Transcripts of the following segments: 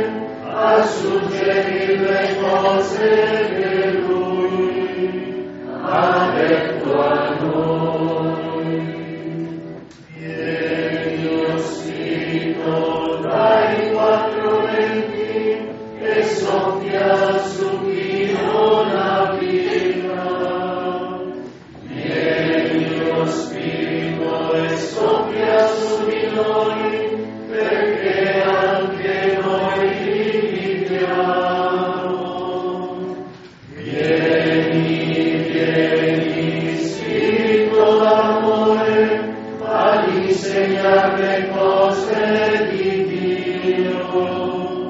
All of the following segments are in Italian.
a suggerir le cose che Lui ha detto a noi. Vieni, o Spirito, dai quattro venti e soffia su chi non ha vita. Vieni, o Spirito, e soffia su di noi, perché anche noi viviamo. Vieni, Spirito d'amore, ad insegnare le cose di Dio.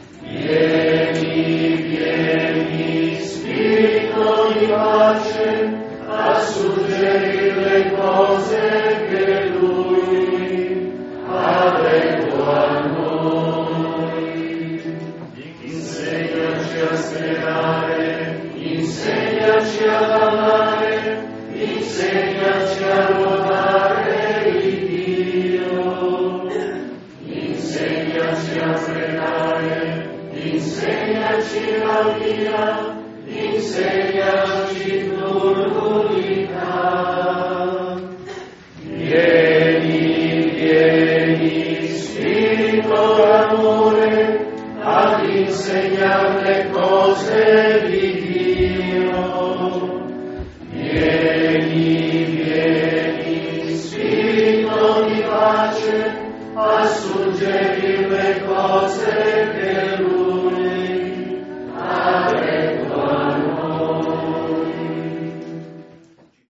Vieni, Spirito di pace, a suggerire le cose che Lui ha detto a noi. Insegnaci a sperare, insegnaci ad amare, insegnaci a lodare il Dio. Insegnaci a frenare, insegnaci la via, insegnaci l'unicità. Vieni, Spirito d'amore, ad insegnare le cose di Dio.